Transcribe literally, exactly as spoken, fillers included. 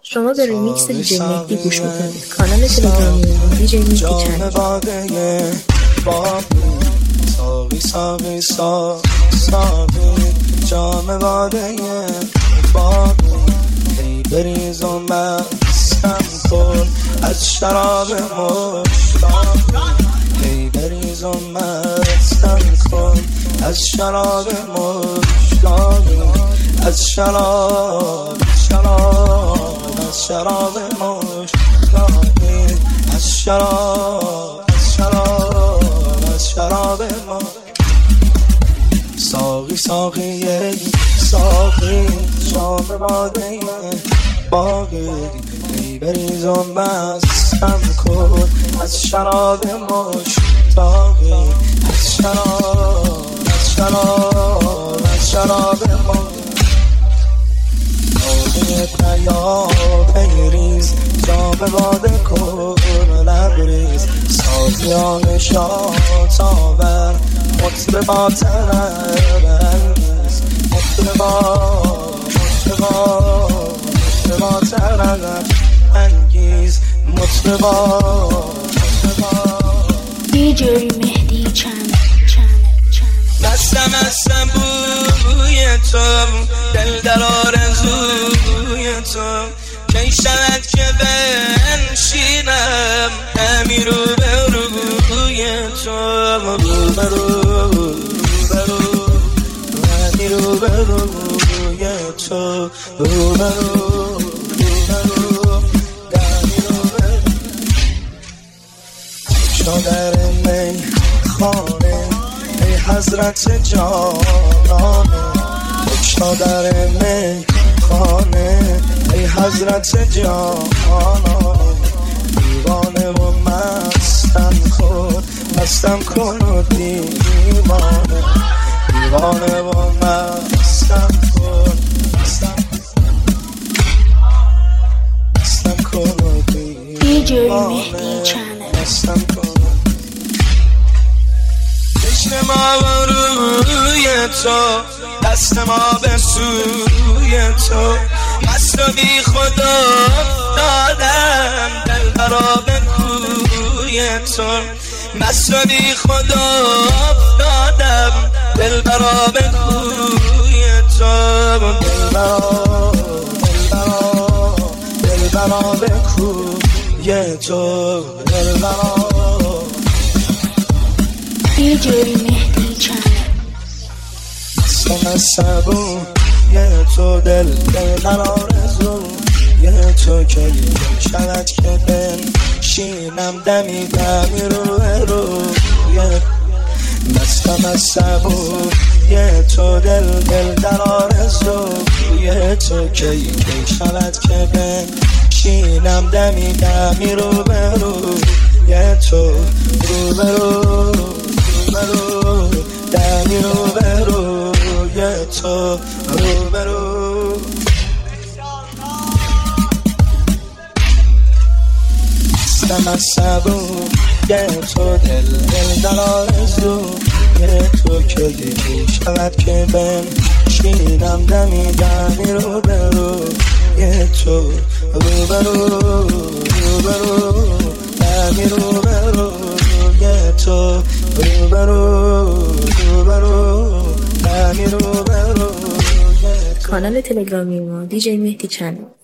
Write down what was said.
شما به ریمیکس دیجی مهدی گوش میکنید. کانال تلگرامی ما دیجی مهدی چنل. ساقی ساقی ساقی جام باده باقی ای بریز و مستم کن از شراب مشتاقی ای بریز و مستم کن از شراب مشتاقی از شراب شراب از شراب مشتاقی از شراب از شراب از شراب ما ساقی ساقی ساقی شام باده باقی ای بریز و مستم کن از شراب مشتاقی از شراب از شراب از شراب ما باده پیاپی ریز جام باده کن لبریز سازیان شاتاور مطرب با تربنیز مطرب با مطرب با مطرب با تربن انگیز مطرب با مطرب با دیجی مهدی چنل. دستم هستم بوی تو دل در آرزوی تو کی شود که بنشینم همی رو به روی تو رو به رو به رو همی رو به روی تو رو به رو به رو همی رو به شادر می خانه ای حضرت جانانه بکشا در می خانه ای حضرت جانانه دیوانه و مستم کن مستم کن و دیوانه دیوانه و مستم کن مستم مستم کن و دیوانه مستم کن چشم ما و روی تو دست ما به سوی تو مست و بی خدا دادم دل برا به کوی تو مست و بی خدا دادم دل برا به کوی تو دل برا دل برا دل برا به کوی تو دل برا دیجی مهدی چنل. سم سبو یه تو دل دل در آرزو یه تو که شود که بنشینم دمی دمی رو رو یه دستم از سبو یه تو دل دل در آرزو یه تو که شود که بنشینم دمی دمی رو به رو یه تو رو به رو برو دمی رو برو یه تو رو برو دستم از سبو یه تو دل دل در آرزو یه تو که دیگه شود که بنشینم دمی دمی رو برو یه تو رو برو رو برو دمی رو برو یه تو رو برو رو برو دمی رو برو کانال تلگرامی ما دیجی مهدی چنل.